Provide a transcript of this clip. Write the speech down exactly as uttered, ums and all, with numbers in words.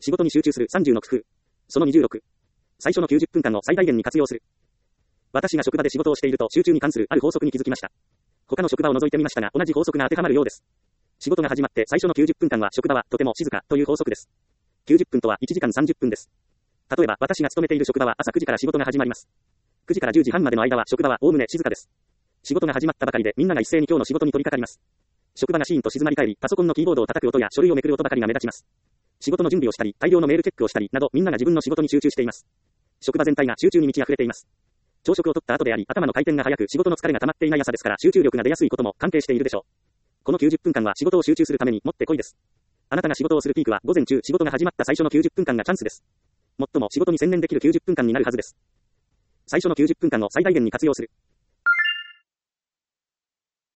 仕事に集中するさんじゅうの工夫。そのにじゅうろく。最初のきゅうじゅっぷんかんを最大限に活用する。私が職場で仕事をしていると集中に関するある法則に気づきました。他の職場を除いてみましたが同じ法則が当てはまるようです。仕事が始まって最初のきゅうじゅっぷんかんは職場はとても静かという法則です。きゅうじゅっぷんとはいちじかんさんじゅっぷんです。例えば私が勤めている職場は朝くじから仕事が始まります。くじからじゅうじはんまでの間は職場はおおむね静かです。仕事が始まったばかりでみんなが一斉に今日の仕事に取り掛かります。職場がシーンと静まり返り、パソコンのキーボードを叩く音や書類をめくる音ばかりが目立ちます。仕事の準備をしたり、大量のメールチェックをしたりなどみんなが自分の仕事に集中しています。職場全体が集中に満ち溢れています。朝食を取った後であり、頭の回転が速く仕事の疲れが溜まっていない朝ですから集中力が出やすいことも関係しているでしょう。このきゅうじゅっぷんかんは仕事を集中するためにもってこいです。あなたが仕事をするピークは午前中、仕事が始まった最初のきゅうじゅっぷんかんがチャンスです。最も仕事に専念できるきゅうじゅっぷんかんになるはずです。最初のきゅうじゅっぷんかんを最大限に活用する。